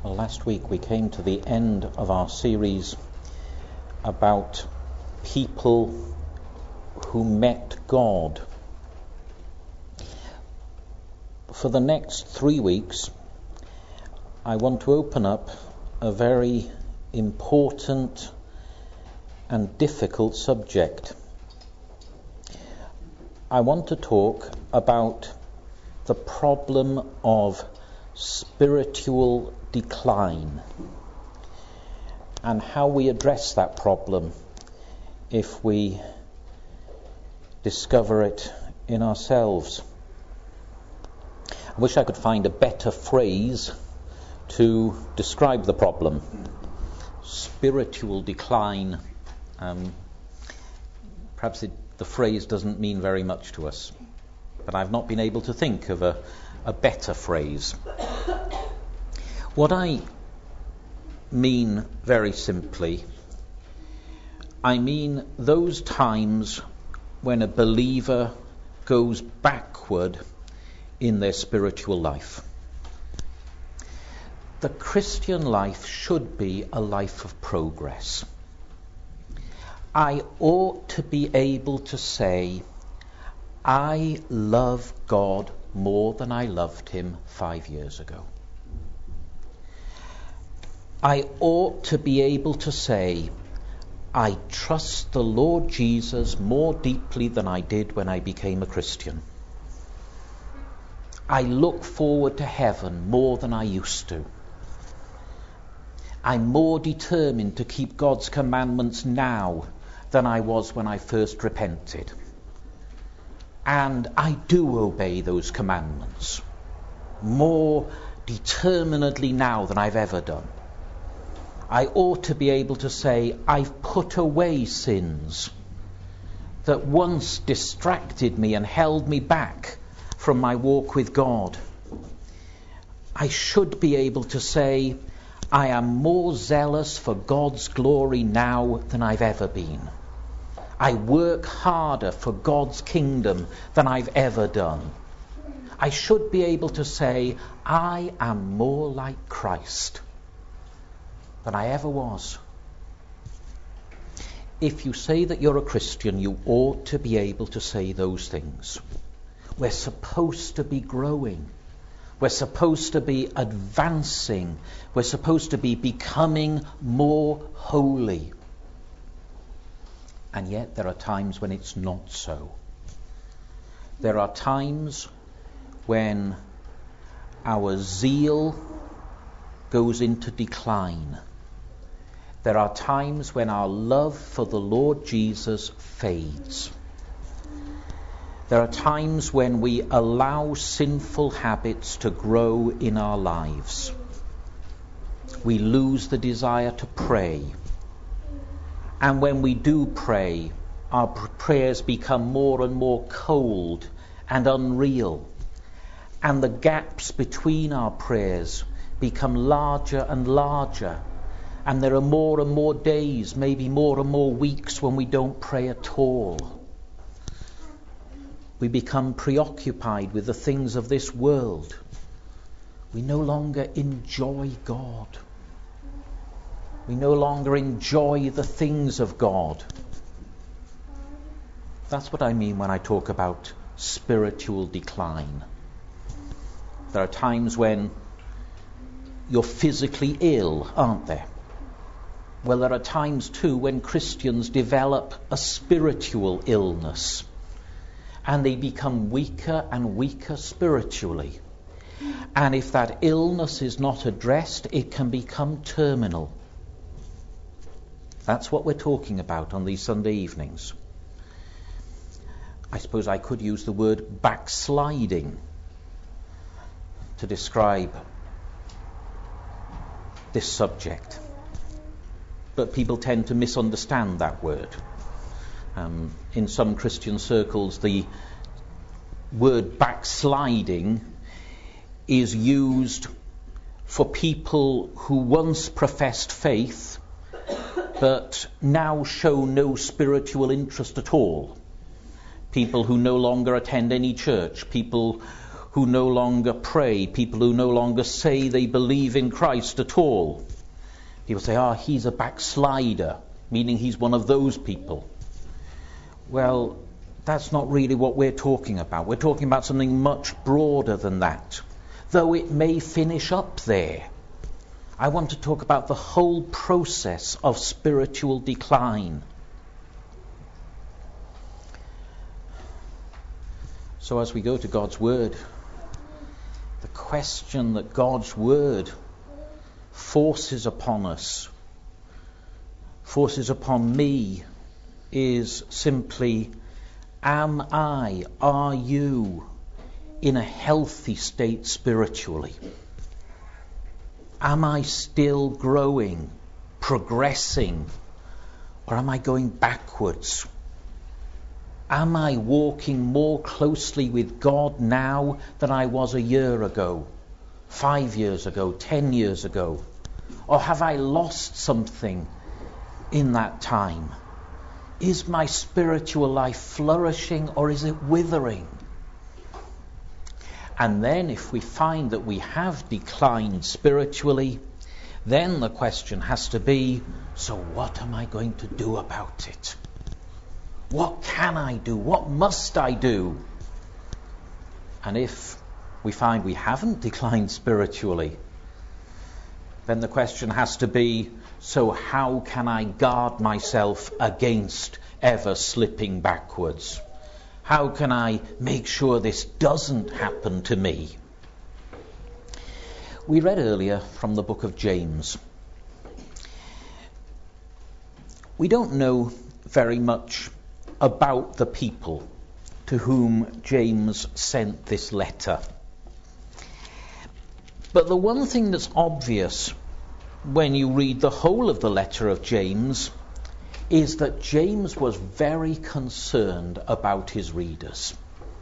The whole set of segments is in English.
Well, last week we came to the end of our series about people who met God. For the next 3 weeks, I want to open up a very important and difficult subject. I want to talk about the problem of spiritual decline and how we address that problem if we discover it in ourselves. I wish I could find a better phrase to describe the problem. Spiritual decline. Perhaps the phrase doesn't mean very much to us, but I've not been able to think of a better phrase. What I mean very simply, I mean those times when a believer goes backward in their spiritual life. The Christian life should be a life of progress. I ought to be able to say, I love God more than I loved him 5 years ago. I ought to be able to say, I trust the Lord Jesus more deeply than I did when I became a Christian. I look forward to heaven more than I used to. I'm more determined to keep God's commandments now than I was when I first repented. And I do obey those commandments more determinedly now than I've ever done. I ought to be able to say, I've put away sins that once distracted me and held me back from my walk with God. I should be able to say, I am more zealous for God's glory now than I've ever been. I work harder for God's kingdom than I've ever done. I should be able to say, I am more like Christ than I ever was. If you say that you're a Christian, you ought to be able to say those things. We're supposed to be growing. We're supposed to be advancing. We're supposed to be becoming more holy. And yet there are times when it's not so. There are times when our zeal goes into decline. There are times when our love for the Lord Jesus fades. There are times when we allow sinful habits to grow in our lives. We lose the desire to pray. And when we do pray, our prayers become more and more cold and unreal. And the gaps between our prayers become larger and larger. And there are more and more days, maybe more and more weeks when we don't pray at all. We become preoccupied with the things of this world. We no longer enjoy God. We no longer enjoy the things of God. That's what I mean when I talk about spiritual decline. There are times when you're physically ill, aren't there? Well, there are times too when Christians develop a spiritual illness and they become weaker and weaker spiritually. And if that illness is not addressed, it can become terminal. That's what we're talking about on these Sunday evenings. I suppose I could use the word backsliding to describe this subject. But people tend to misunderstand that word. In some Christian circles, the word backsliding is used for people who once professed faith but now show no spiritual interest at all. People who no longer attend any church, people who no longer pray, people who no longer say they believe in Christ at all. People say, he's a backslider, meaning he's one of those people. Well, that's not really what we're talking about. We're talking about something much broader than that, though it may finish up there. I want to talk about the whole process of spiritual decline. So as we go to God's Word, the question that God's Word forces upon us, forces upon me, is simply, are you in a healthy state spiritually? Am I still growing, progressing, or am I going backwards? Am I walking more closely with God now than I was a year ago, 5 years ago, 10 years ago? Or have I lost something in that time? Is my spiritual life flourishing or is it withering? And then if we find that we have declined spiritually, then the question has to be, so what am I going to do about it? What can I do? What must I do? And if we find we haven't declined spiritually, then the question has to be, so how can I guard myself against ever slipping backwards? How can I make sure this doesn't happen to me? We read earlier from the book of James. We don't know very much about the people to whom James sent this letter. But the one thing that's obvious when you read the whole of the letter of James is that James was very concerned about his readers.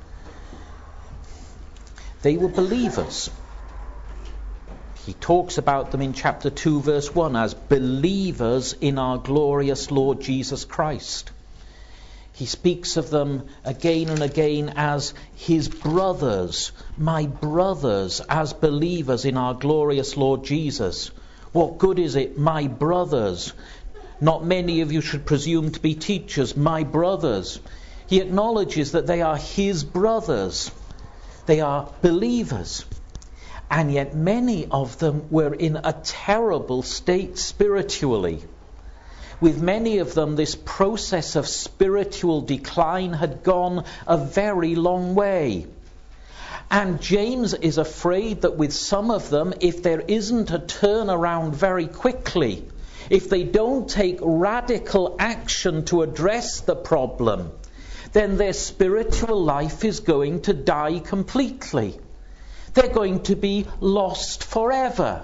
They were believers. He talks about them in chapter 2, verse 1 as believers in our glorious Lord Jesus Christ. He speaks of them again and again as his brothers, my brothers, as believers in our glorious Lord Jesus. What good is it, my brothers? Not many of you should presume to be teachers, my brothers. He acknowledges that they are his brothers. They are believers. And yet many of them were in a terrible state spiritually. With many of them, this process of spiritual decline had gone a very long way. And James is afraid that with some of them, if there isn't a turnaround very quickly, if they don't take radical action to address the problem, then their spiritual life is going to die completely. They're going to be lost forever.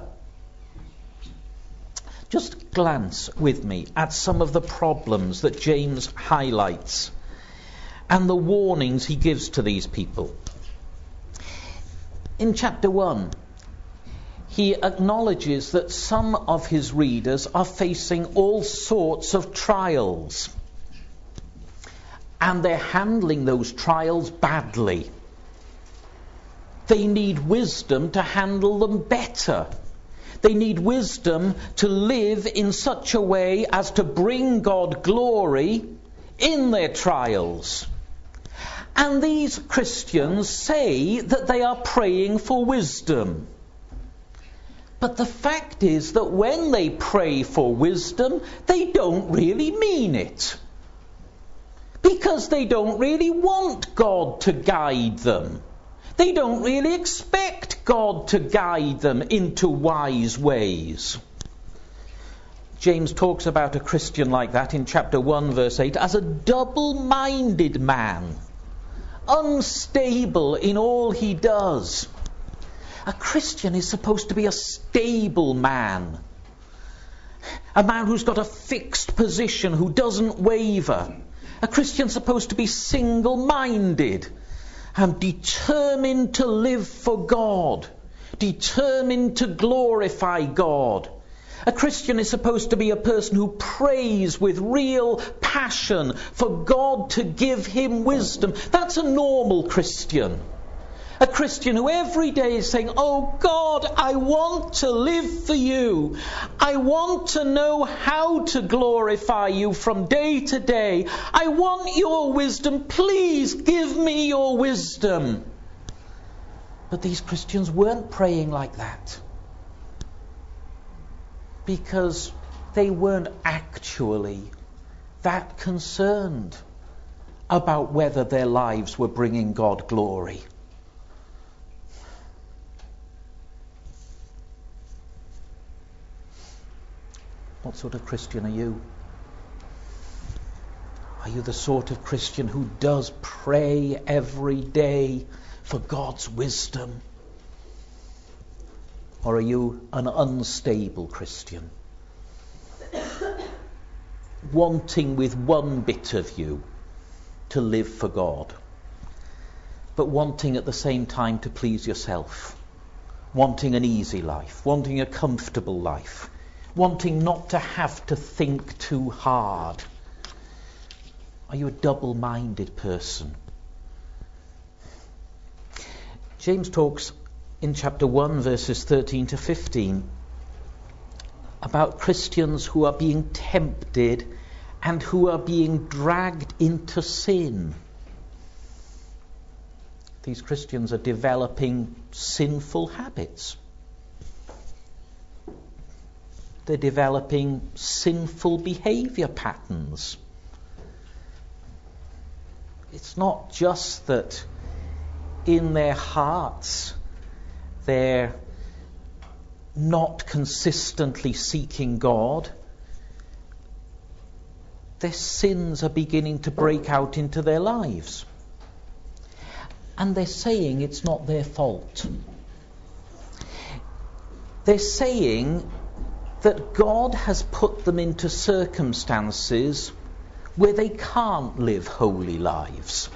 Just glance with me at some of the problems that James highlights and the warnings he gives to these people. In chapter 1, he acknowledges that some of his readers are facing all sorts of trials, and they're handling those trials badly. They need wisdom to handle them better. They need wisdom to live in such a way as to bring God glory in their trials. And these Christians say that they are praying for wisdom. But the fact is that when they pray for wisdom, they don't really mean it. Because they don't really want God to guide them. They don't really expect God to guide them into wise ways. James talks about a Christian like that in chapter 1, verse 8, as a double-minded man, unstable in all he does. A Christian is supposed to be a stable man, a man who's got a fixed position, who doesn't waver. A Christian's supposed to be single-minded and determined to live for God, determined to glorify God. A Christian is supposed to be a person who prays with real passion for God to give him wisdom. That's a normal Christian. A Christian who every day is saying, oh God, I want to live for you. I want to know how to glorify you from day to day. I want your wisdom. Please give me your wisdom. But these Christians weren't praying like that, because they weren't actually that concerned about whether their lives were bringing God glory. What sort of Christian are you? Are you the sort of Christian who does pray every day for God's wisdom? Or are you an unstable Christian, wanting with one bit of you to live for God, but wanting at the same time to please yourself, wanting an easy life, wanting a comfortable life, wanting not to have to think too hard? Are you a double-minded person? James talks in chapter 1, verses 13 to 15, about Christians who are being tempted and who are being dragged into sin. These Christians are developing sinful habits. They're developing sinful behavior patterns. It's not just that in their hearts they're not consistently seeking God. Their sins are beginning to break out into their lives. And they're saying it's not their fault. They're saying that God has put them into circumstances where they can't live holy lives.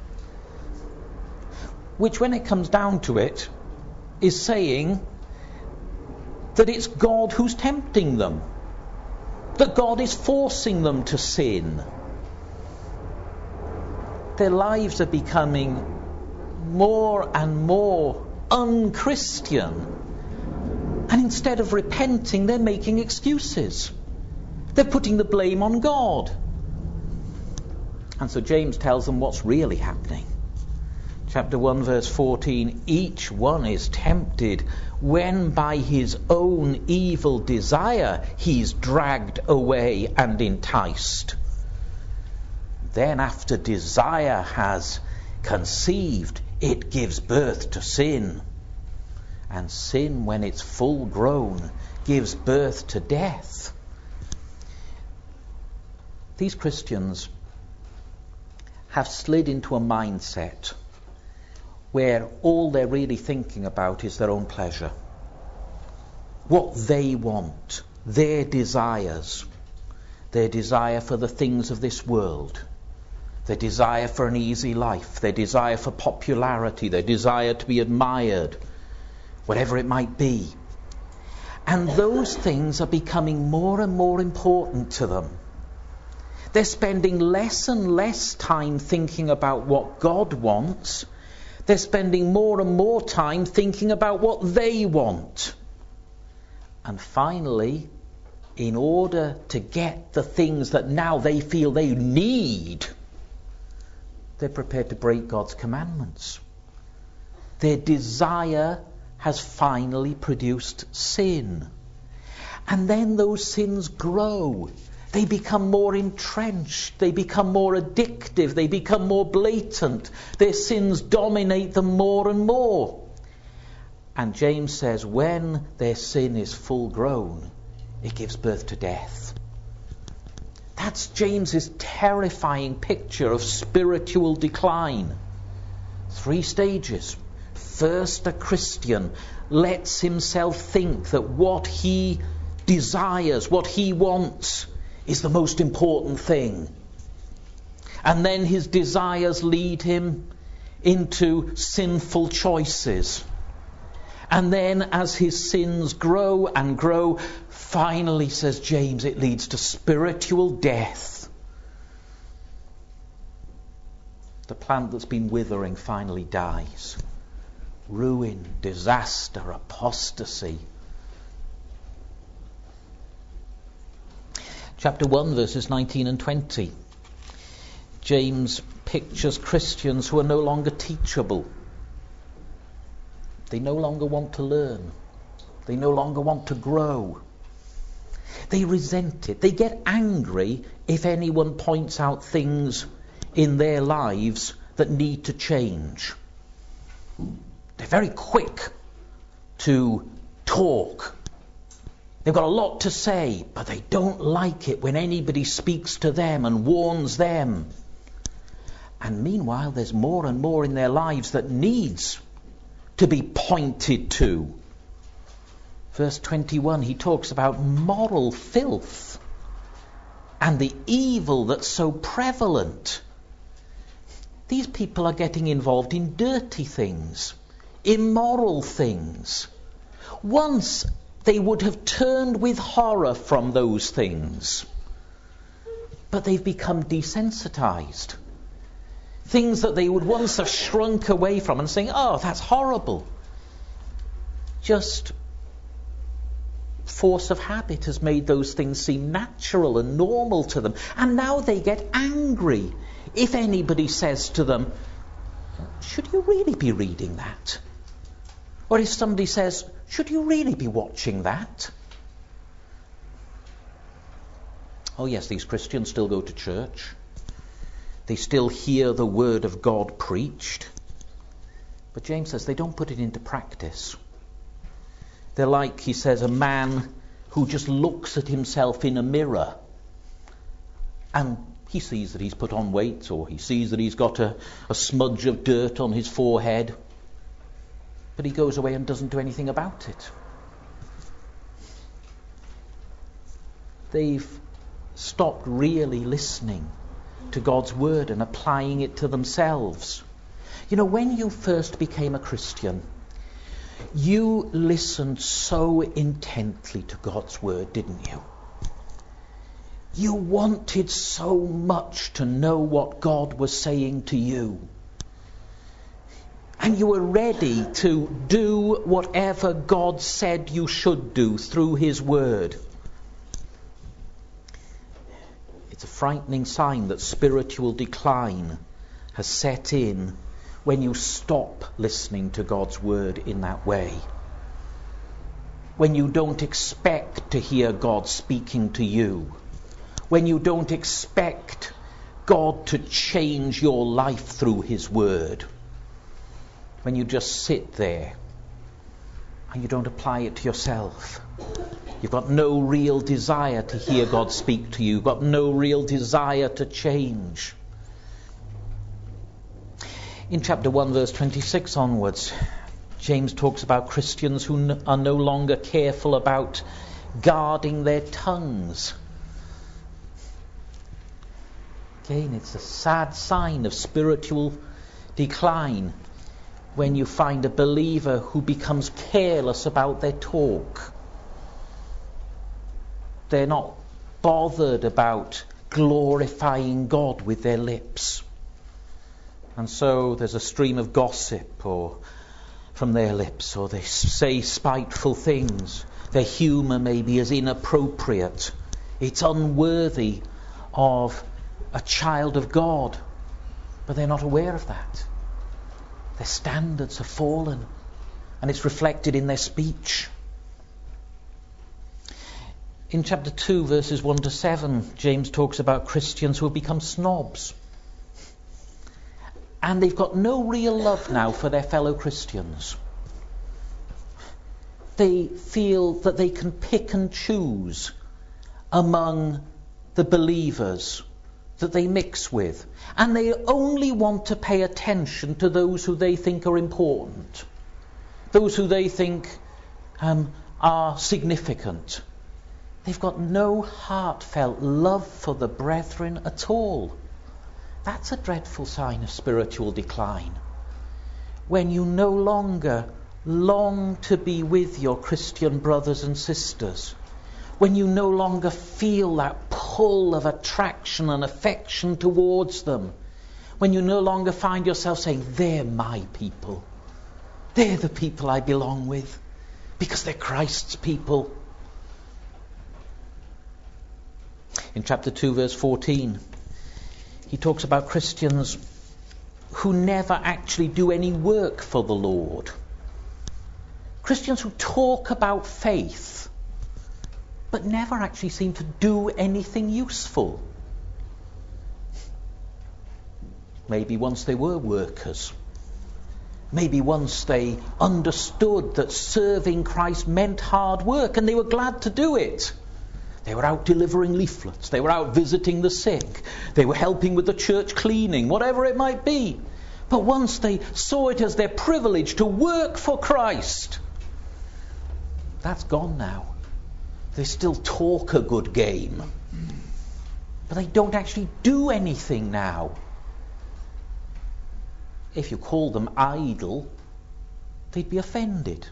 Which, when it comes down to it, is saying that it's God who's tempting them. That God is forcing them to sin. Their lives are becoming more and more unchristian. And instead of repenting, they're making excuses. They're putting the blame on God. And so James tells them what's really happening. Chapter 1, verse 14, each one is tempted when by his own evil desire he's dragged away and enticed. Then after desire has conceived, it gives birth to sin. And sin, when it's full grown, gives birth to death. These Christians have slid into a mindset where all they're really thinking about is their own pleasure. What they want, their desires. Their desire for the things of this world. Their desire for an easy life. Their desire for popularity. Their desire to be admired. Whatever it might be. And those things are becoming more and more important to them. They're spending less and less time thinking about what God wants. They're spending more and more time thinking about what they want. And finally, in order to get the things that now they feel they need, they're prepared to break God's commandments. Their desire has finally produced sin. And then those sins grow. They become more entrenched. They become more addictive. They become more blatant. Their sins dominate them more and more. And James says when their sin is full grown, it gives birth to death. That's James's terrifying picture of spiritual decline. 3 stages. First, a Christian lets himself think that what he desires, what he wants, is the most important thing. And then his desires lead him into sinful choices. And then as his sins grow and grow, finally, says James, it leads to spiritual death. The plant that's been withering finally dies. ruin, disaster, apostasy. Chapter 1, verses 19 and 20. James pictures Christians who are no longer teachable. They no longer want to learn. They no longer want to grow. They resent it. They get angry if anyone points out things in their lives that need to change. They're very quick to talk. They've got a lot to say, but they don't like it when anybody speaks to them and warns them. And meanwhile, there's more and more in their lives that needs to be pointed to. Verse 21, he talks about moral filth and the evil that's so prevalent. These people are getting involved in dirty things, immoral things. Once they would have turned with horror from those things, but they've become desensitized. Things that they would once have shrunk away from and saying, oh, that's horrible. Just force of habit has made those things seem natural and normal to them. And now they get angry if anybody says to them, should you really be reading that? Or if somebody says, should you really be watching that? Oh yes, these Christians still go to church. They still hear the word of God preached. But James says they don't put it into practice. They're like, he says, a man who just looks at himself in a mirror and he sees that he's put on weight, or he sees that he's got a smudge of dirt on his forehead, but he goes away and doesn't do anything about it. They've stopped really listening to God's word and applying it to themselves. You know, when you first became a Christian, you listened so intently to God's word, didn't you? You wanted so much to know what God was saying to you. And you were ready to do whatever God said you should do through his word. It's a frightening sign that spiritual decline has set in when you stop listening to God's word in that way. When you don't expect to hear God speaking to you. When you don't expect God to change your life through his word. When you just sit there and you don't apply it to yourself. You've got no real desire to hear God speak to you. You've got no real desire to change. In chapter 1, verse 26 onwards, James talks about Christians who are no longer careful about guarding their tongues. Again, it's a sad sign of spiritual decline when you find a believer who becomes careless about their talk. They're not bothered about glorifying God with their lips. And so there's a stream of gossip or from their lips, or they say spiteful things. Their humour maybe is inappropriate. It's unworthy of a child of God. But they're not aware of that. Their standards have fallen, and it's reflected in their speech. In chapter 2, verses 1 to 7, James talks about Christians who have become snobs. And they've got no real love now for their fellow Christians. They feel that they can pick and choose among the believers that they mix with. And they only want to pay attention to those who they think are important. Those who they think are significant. They've got no heartfelt love for the brethren at all. That's a dreadful sign of spiritual decline. When you no longer long to be with your Christian brothers and sisters. When you no longer feel that pull of attraction and affection towards them. When you no longer find yourself saying, they're my people. They're the people I belong with, because they're Christ's people. In chapter 2, verse 14, he talks about Christians who never actually do any work for the Lord. Christians who talk about faith, but never actually seem to do anything useful. Maybe once they were workers. Maybe once they understood that serving Christ meant hard work and they were glad to do it. They were out delivering leaflets. They were out visiting the sick. They were helping with the church cleaning, whatever it might be. But once they saw it as their privilege to work for Christ, that's gone now. They still talk a good game, but they don't actually do anything now. If you call them idle, they'd be offended.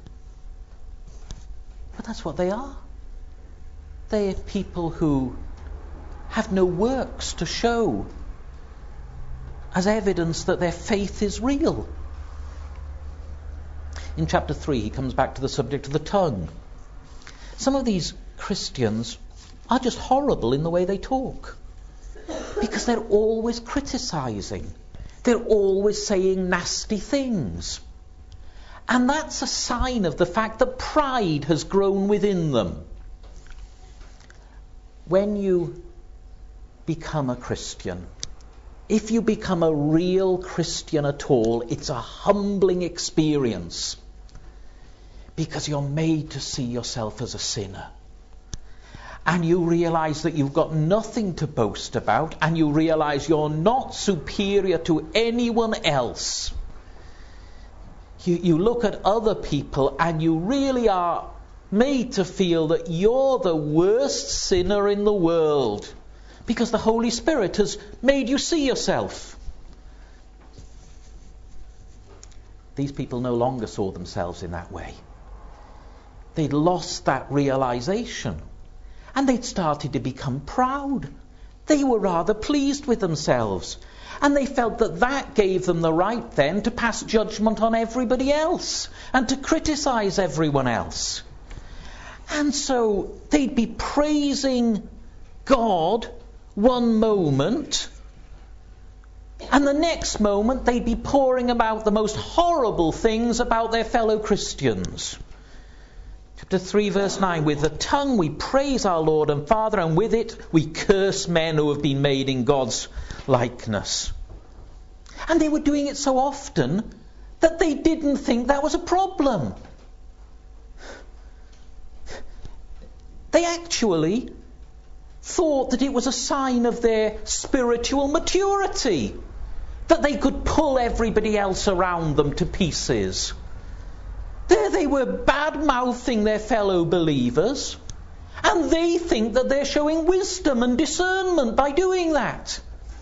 But that's what they are. They're people who have no works to show as evidence that their faith is real. In chapter 3, he comes back to the subject of the tongue. Some of these Christians are just horrible in the way they talk, because they're always criticizing. They're always saying nasty things. And that's a sign of the fact that pride has grown within them. When you become a Christian, if you become a real Christian at all, it's a humbling experience, because you're made to see yourself as a sinner. And you realize that you've got nothing to boast about, and you realize you're not superior to anyone else. You look at other people and you really are made to feel that you're the worst sinner in the world, because the Holy Spirit has made you see yourself. These people no longer saw themselves in that way. They'd lost that realization, and they'd started to become proud. They were rather pleased with themselves, and they felt that that gave them the right then to pass judgment on everybody else and to criticize everyone else. And so they'd be praising God one moment, and the next moment they'd be pouring about the most horrible things about their fellow Christians. Chapter 3, verse 9, with the tongue we praise our Lord and Father, and with it we curse men who have been made in God's likeness. And they were doing it so often that they didn't think that was a problem. They actually thought that it was a sign of their spiritual maturity, that they could pull everybody else around them to pieces. There they were bad-mouthing their fellow believers, and they think that they're showing wisdom and discernment by doing that.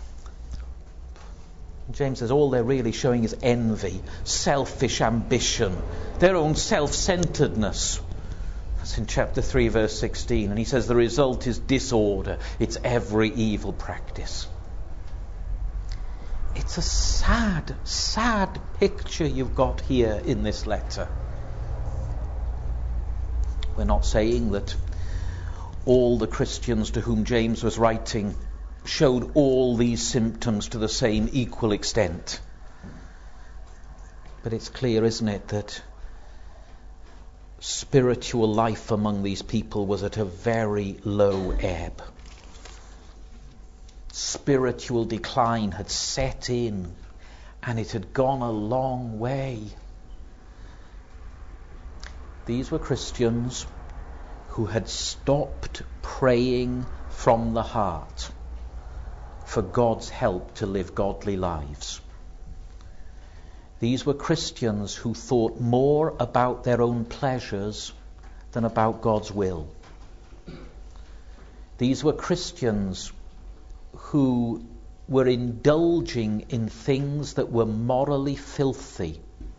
James says all they're really showing is envy, selfish ambition, their own self-centeredness. That's in chapter 3, verse 16. And he says the result is disorder. It's every evil practice. It's a sad, sad picture you've got here in this letter. We're not saying that all the Christians to whom James was writing showed all these symptoms to the same equal extent. But it's clear, isn't it, that spiritual life among these people was at a very low ebb. Spiritual decline had set in, and it had gone a long way. These were Christians who had stopped praying from the heart for God's help to live godly lives. These were Christians who thought more about their own pleasures than about God's will. These were Christians who were indulging in things that were morally filthy.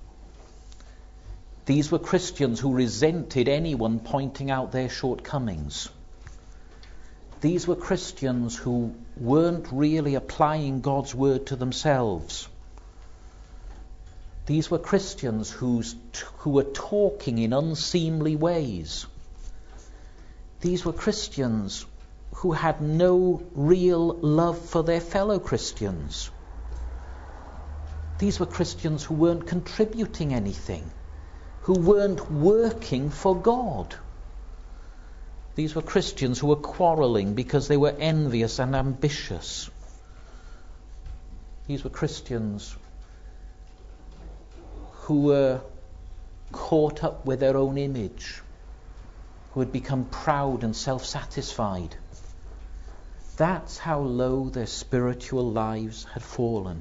These were Christians who resented anyone pointing out their shortcomings. These were Christians who weren't really applying God's word to themselves. These were Christians who were talking in unseemly ways. These were Christians who had no real love for their fellow Christians. These were Christians who weren't contributing anything, who weren't working for God. These were Christians who were quarrelling because they were envious and ambitious. These were Christians who were caught up with their own image, who had become proud and self-satisfied. That's how low their spiritual lives had fallen.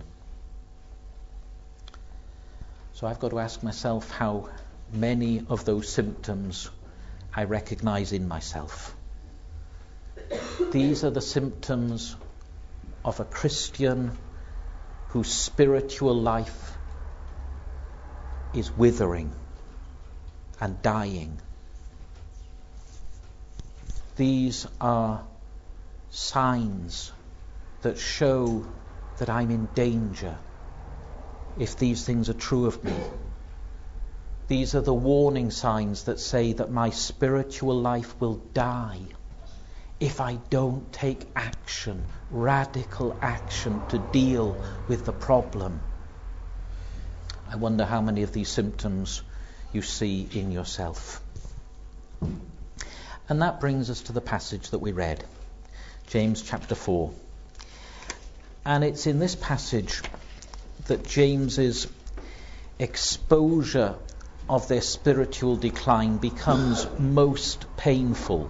So I've got to ask myself how many of those symptoms I recognize in myself. These are the symptoms of a Christian whose spiritual life is withering and dying. These are signs that show that I'm in danger if these things are true of me. These are the warning signs that say that my spiritual life will die if I don't take action, radical action, to deal with the problem. I wonder how many of these symptoms you see in yourself. And that brings us to the passage that we read, James chapter 4. And it's in this passage that James's exposure of their spiritual decline becomes most painful.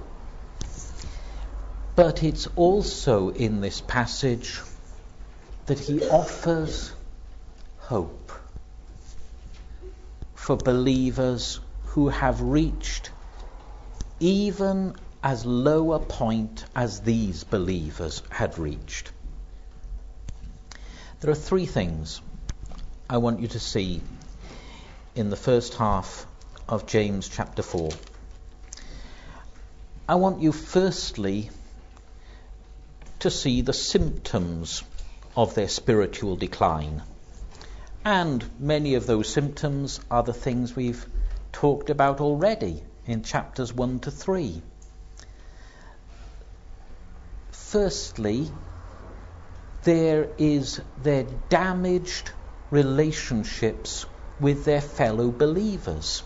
But it's also in this passage that he offers hope for believers who have reached even as low a point as these believers had reached. There are three things I want you to see in the first half of James chapter 4. I want you firstly to see the symptoms of their spiritual decline. And many of those symptoms are the things we've talked about already in chapters 1 to 3. Firstly, there is their damaged relationships with their fellow believers.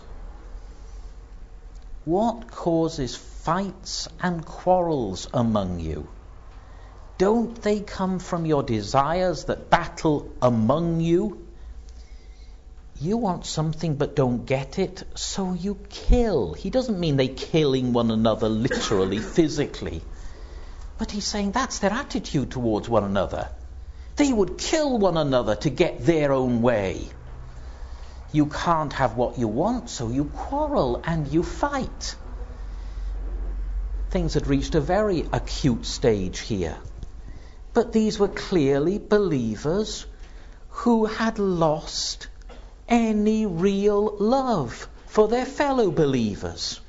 What causes fights and quarrels among you? Don't they come from your desires that battle among you? You want something but don't get it, so you kill. He doesn't mean they killing one another literally, physically. But he's saying that's their attitude towards one another. They would kill one another to get their own way. You can't have what you want, so you quarrel and you fight. Things had reached a very acute stage here. But these were clearly believers who had lost any real love for their fellow believers.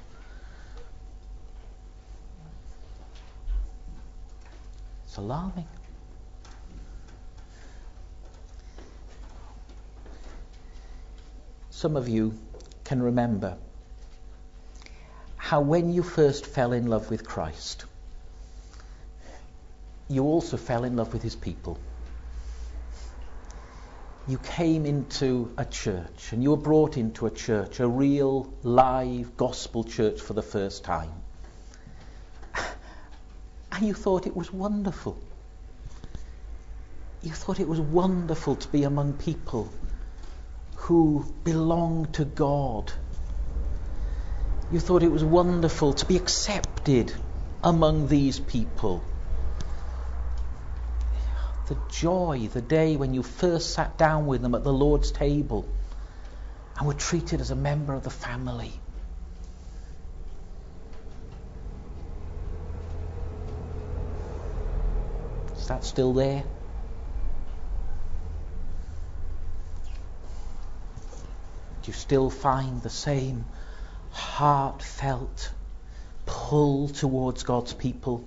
It's alarming. Some of you can remember how when you first fell in love with Christ, you also fell in love with his people. You came into a church and you were brought into a church, a real live gospel church for the first time. And you thought it was wonderful. You thought it was wonderful to be among people who belong to God. You thought it was wonderful to be accepted among these people. The joy, the day when you first sat down with them at the Lord's table and were treated as a member of the family. Is that still there? Do you still find the same heartfelt pull towards God's people?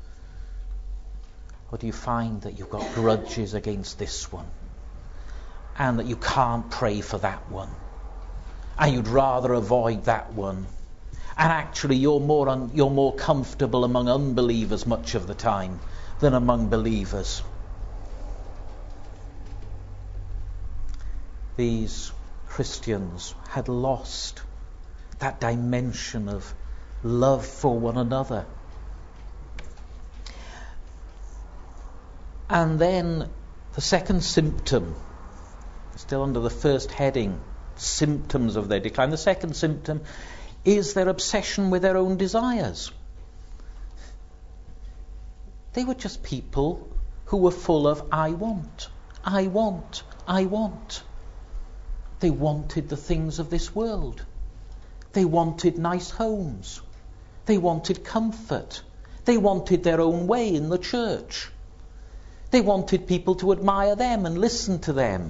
Or do you find that you've got grudges against this one and that you can't pray for that one, and you'd rather avoid that one, and actually you're more comfortable among unbelievers much of the time than among believers. These Christians had lost that dimension of love for one another. And then the second symptom, still under the first heading, symptoms of their decline. The second symptom is their obsession with their own desires. They were just people who were full of I want, I want, I want. They wanted the things of this world. They wanted nice homes. They wanted comfort. They wanted their own way in the church. They wanted people to admire them and listen to them.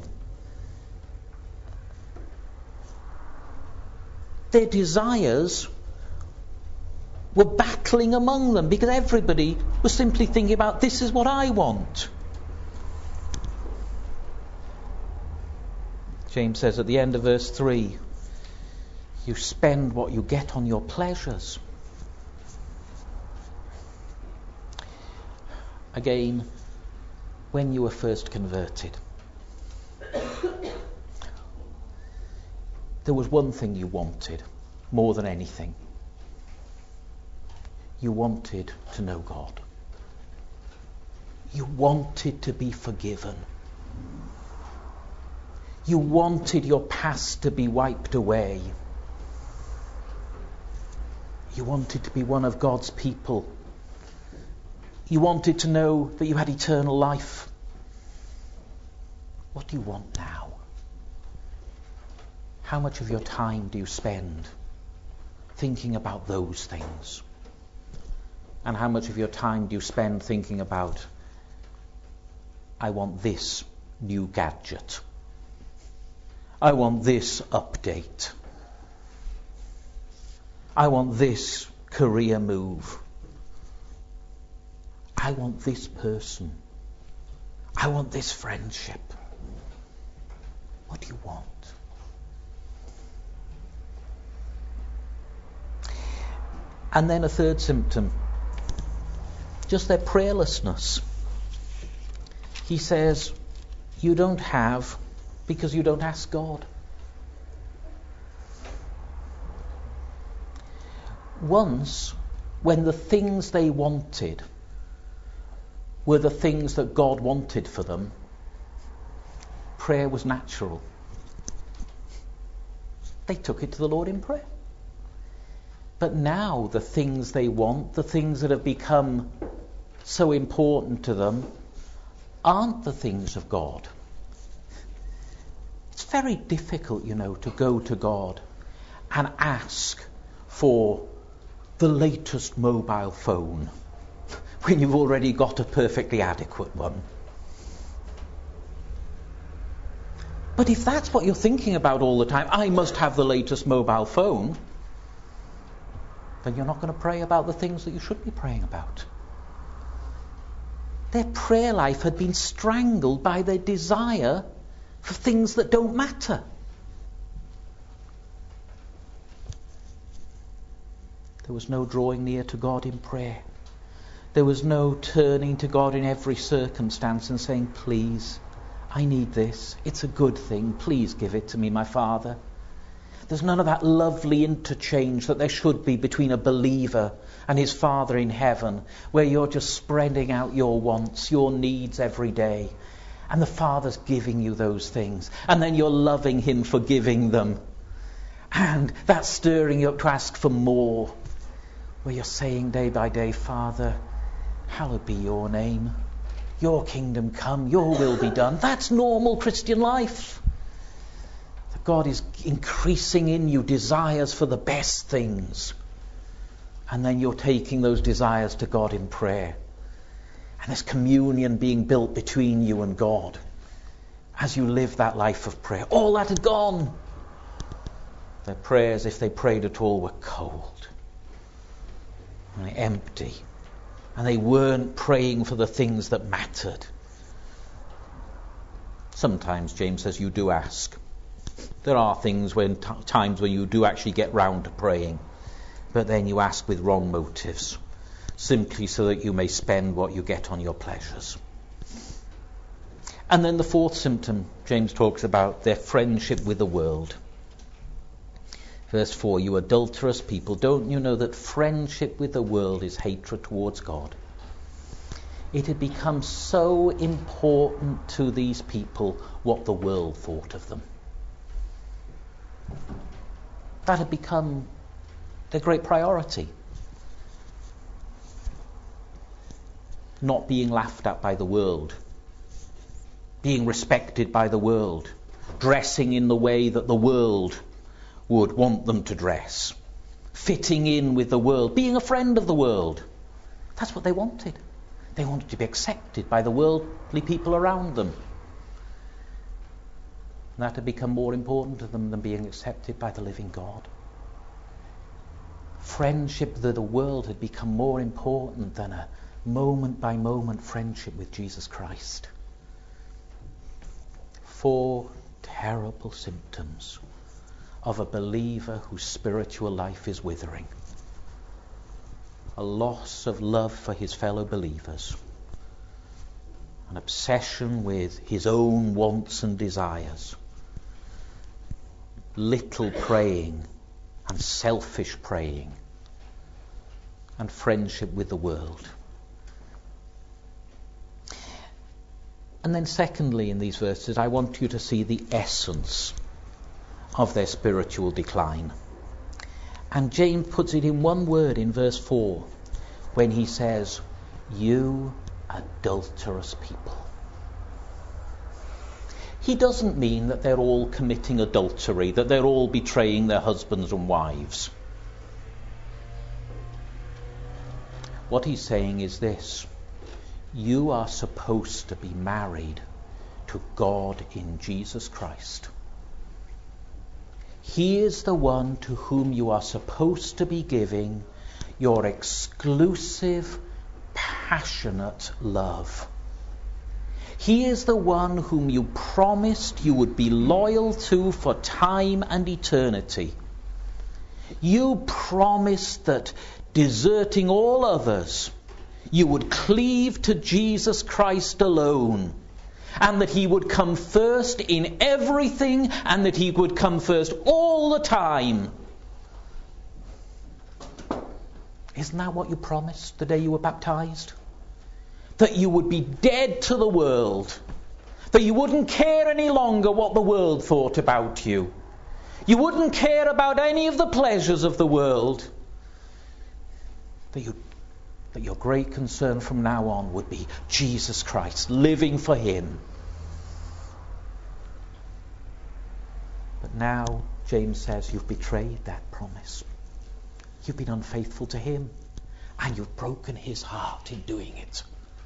Their desires were battling among them because everybody was simply thinking about, this is what I want. James says at the end of verse 3, you spend what you get on your pleasures. Again, when you were first converted, there was one thing you wanted more than anything. You wanted to know God. You wanted to be forgiven. You wanted your past to be wiped away. You wanted to be one of God's people. You wanted to know that you had eternal life. What do you want now? How much of your time do you spend thinking about those things? And how much of your time do you spend thinking about, I want this new gadget. I want this update. I want this career move. I want this person. I want this friendship. What do you want? And then a third symptom, just their prayerlessness. He says, you don't have because you don't ask God. Once, when the things they wanted were the things that God wanted for them, prayer was natural. They took it to the Lord in prayer. But now the things they want, the things that have become so important to them, aren't the things of God. It's very difficult, to go to God and ask for the latest mobile phone when you've already got a perfectly adequate one. But if that's what you're thinking about all the time, I must have the latest mobile phone, then you're not going to pray about the things that you should be praying about. Their prayer life had been strangled by their desire for things that don't matter. There was no drawing near to God in prayer. There was no turning to God in every circumstance and saying, please, I need this. It's a good thing. Please give it to me, my Father. There's none of that lovely interchange that there should be between a believer and his Father in heaven, where you're just spreading out your wants, your needs every day, and the Father's giving you those things, and then you're loving him for giving them, and that's stirring you up to ask for more, where you're saying day by day, Father, hallowed be your name, your kingdom come, your will be done. That's normal Christian life. That God is increasing in you desires for the best things, and then you're taking those desires to God in prayer. And there's communion being built between you and God as you live that life of prayer. All that had gone. Their prayers, if they prayed at all, were cold and empty. And they weren't praying for the things that mattered. Sometimes, James says, you do ask. There are times when you do actually get round to praying, but then you ask with wrong motives, simply so that you may spend what you get on your pleasures. And then the fourth symptom James talks about, their friendship with the world. Verse 4, you adulterous people, don't you know that friendship with the world is hatred towards God? It had become so important to these people what the world thought of them. That had become their great priority. Not being laughed at by the world, being respected by the world, dressing in the way that the world would want them to dress, fitting in with the world, being a friend of the world. That's what they wanted. They wanted to be accepted by the worldly people around them. And that had become more important to them than being accepted by the living God. Friendship with the world had become more important than a moment-by-moment friendship with Jesus Christ. 4 terrible symptoms of a believer whose spiritual life is withering. A loss of love for his fellow believers. An obsession with his own wants and desires. Little praying and selfish praying. And friendship with the world. And then secondly, in these verses, I want you to see the essence of their spiritual decline. And James puts it in one word in verse 4 when he says, you adulterous people. He doesn't mean that they're all committing adultery, that they're all betraying their husbands and wives. What he's saying is this: you are supposed to be married to God in Jesus Christ. He is the one to whom you are supposed to be giving your exclusive, passionate love. He is the one whom you promised you would be loyal to for time and eternity. You promised that, deserting all others, you would cleave to Jesus Christ alone, and that he would come first in everything, and that he would come first all the time. Isn't that what you promised the day you were baptized? That you would be dead to the world, that you wouldn't care any longer what the world thought about you. You wouldn't care about any of the pleasures of the world. That your great concern from now on would be Jesus Christ, living for him. But now, James says, you've betrayed that promise. You've been unfaithful to him, and you've broken his heart in doing it.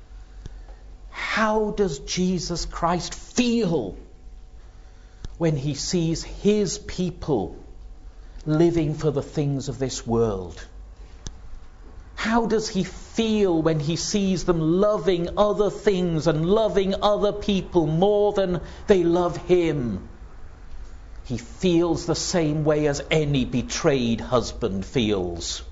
How does Jesus Christ feel when he sees his people living for the things of this world? How does he feel when he sees them loving other things and loving other people more than they love him? He feels the same way as any betrayed husband feels.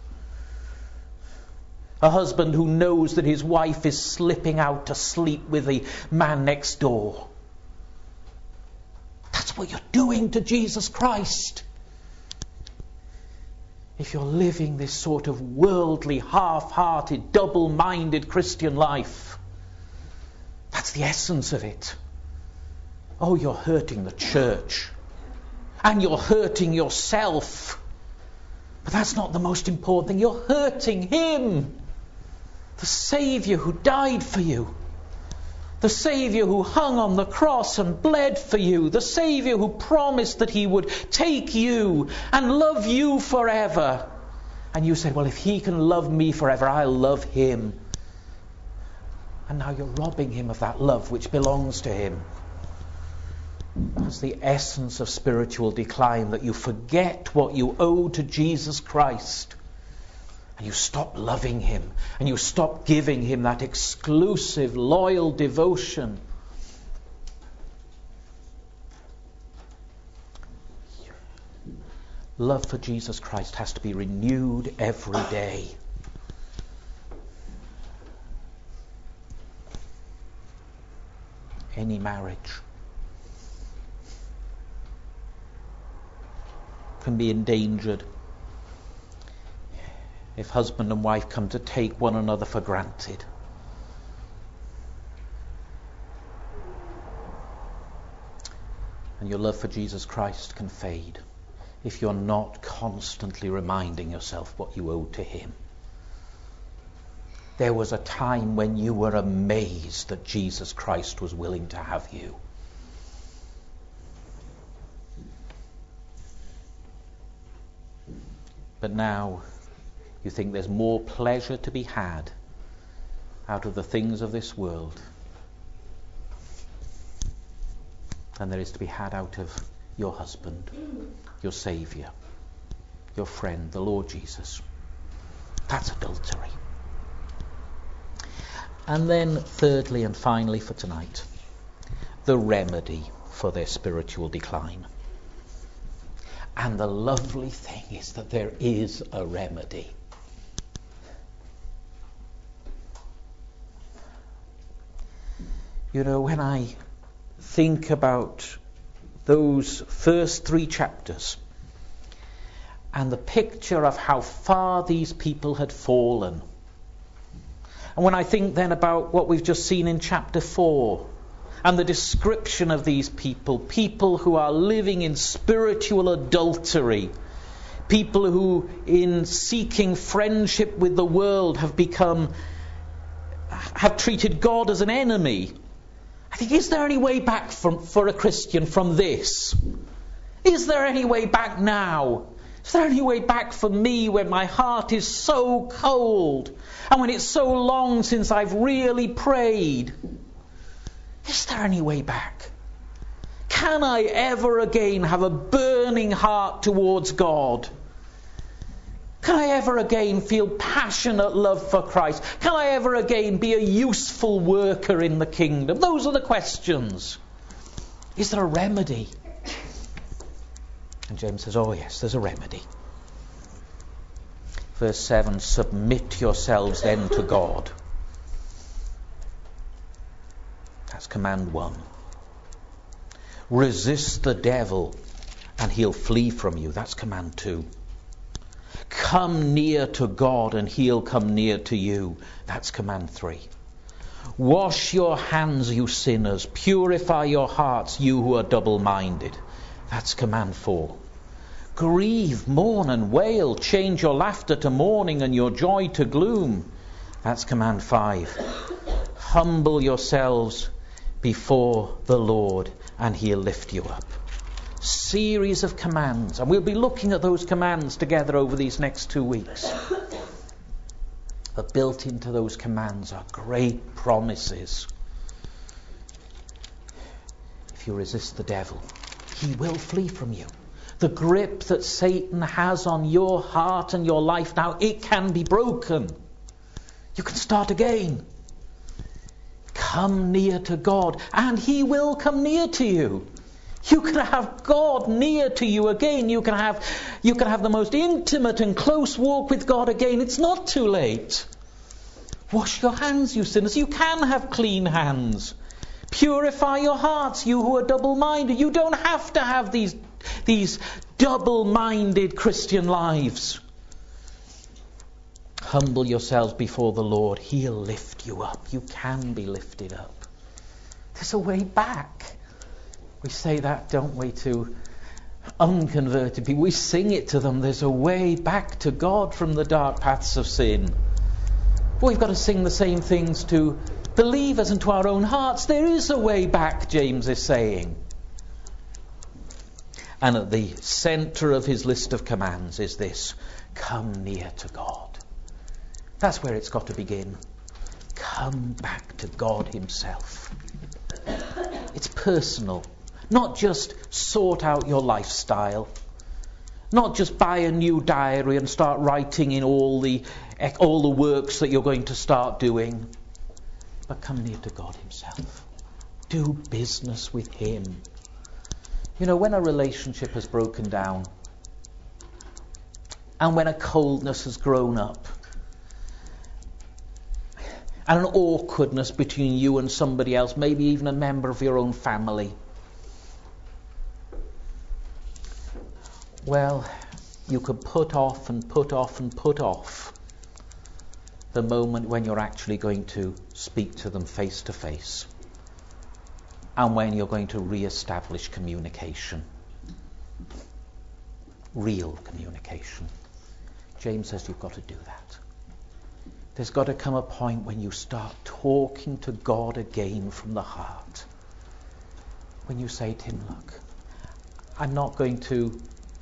A husband who knows that his wife is slipping out to sleep with the man next door. That's what you're doing to Jesus Christ. If you're living this sort of worldly, half-hearted, double-minded Christian life, that's the essence of it. Oh, you're hurting the church. And you're hurting yourself. But that's not the most important thing. You're hurting him. The Saviour who died for you. The Saviour who hung on the cross and bled for you. The Saviour who promised that he would take you and love you forever. And you said, well, if he can love me forever, I'll love him. And now you're robbing him of that love which belongs to him. That's the essence of spiritual decline, that you forget what you owe to Jesus Christ. And you stop loving him. And you stop giving him that exclusive, loyal devotion. love for Jesus Christ has to be renewed every day. Any marriage can be endangered if husband and wife come to take one another for granted. And your love for Jesus Christ can fade if you're not constantly reminding yourself what you owe to him. There was a time when you were amazed that Jesus Christ was willing to have you. But now you think there's more pleasure to be had out of the things of this world than there is to be had out of your husband, your Saviour, your friend, the Lord Jesus. That's adultery. And then thirdly and finally for tonight, the remedy for their spiritual decline. And the lovely thing is that there is a remedy. You know, when I think about those first 3 chapters and the picture of how far these people had fallen, and when I think then about what we've just seen in chapter 4 and the description of these people who are living in spiritual adultery, people who in seeking friendship with the world have treated God as an enemy, I think, is there any way back for a Christian from this? Is there any way back now? Is there any way back for me when my heart is so cold and when it's so long since I've really prayed? Is there any way back? Can I ever again have a burning heart towards God? Can I ever again feel passionate love for Christ? Can I ever again be a useful worker in the kingdom? Those are the questions. Is there a remedy? And James says, oh yes, there's a remedy. Verse 7, submit yourselves then to God. That's command 1. Resist the devil and he'll flee from you. That's command 2. Come near to God and he'll come near to you. That's command 3. Wash your hands, you sinners. Purify your hearts, you who are double-minded. That's command 4. Grieve, mourn and wail. Change your laughter to mourning and your joy to gloom. That's command 5. Humble yourselves before the Lord and he'll lift you up. Series of commands, and we'll be looking at those commands together over these next 2 weeks. But built into those commands are great promises. If you resist the devil, he will flee from you. The grip that Satan has on your heart and your life now, it can be broken. You can start again. Come near to God, and he will come near to you. You can have God near to you again. You can have the most intimate and close walk with God again. It's not too late. Wash your hands, you sinners. You can have clean hands. Purify your hearts, you who are double-minded. You don't have to have these double-minded Christian lives. Humble yourselves before the Lord. He'll lift you up. You can be lifted up. There's a way back. We say that, don't we, to unconverted people. We sing it to them. There's a way back to God from the dark paths of sin. But we've got to sing the same things to believers and to our own hearts. There is a way back, James is saying. And at the centre of his list of commands is this: come near to God. That's where it's got to begin. Come back to God himself. It's personal. Not just sort out your lifestyle. Not just buy a new diary and start writing in all the works that you're going to start doing. But come near to God himself. Do business with him. You know, when a relationship has broken down, and when a coldness has grown up, and an awkwardness between you and somebody else, maybe even a member of your own family, well, you could put off and put off and put off the moment when you're actually going to speak to them face to face, and when you're going to re-establish communication, real communication. James says you've got to do that. There's got to come a point when you start talking to God again from the heart. When you say to him, look, I'm not going to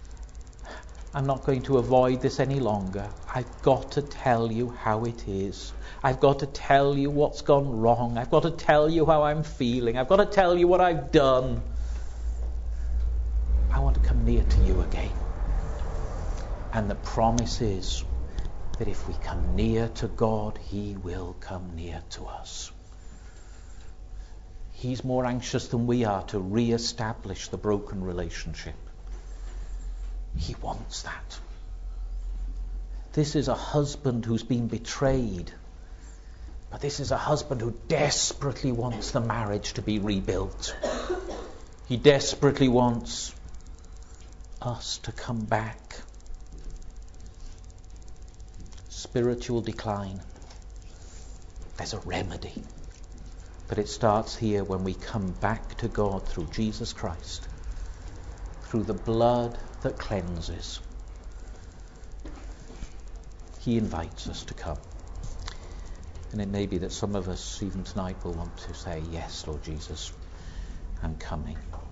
avoid this any longer. I've got to tell you how it is. I've got to tell you what's gone wrong. I've got to tell you how I'm feeling. I've got to tell you what I've done. I want to come near to you again. And the promise is that if we come near to God, he will come near to us. He's more anxious than we are to re-establish the broken relationship. He wants that. This is a husband who's been betrayed. But this is a husband who desperately wants the marriage to be rebuilt. He desperately wants us to come back. Spiritual decline. There's a remedy. But it starts here when we come back to God through Jesus Christ. Through the blood that cleanses. He invites us to come. And it may be that some of us, even tonight, will want to say, yes, Lord Jesus, I'm coming.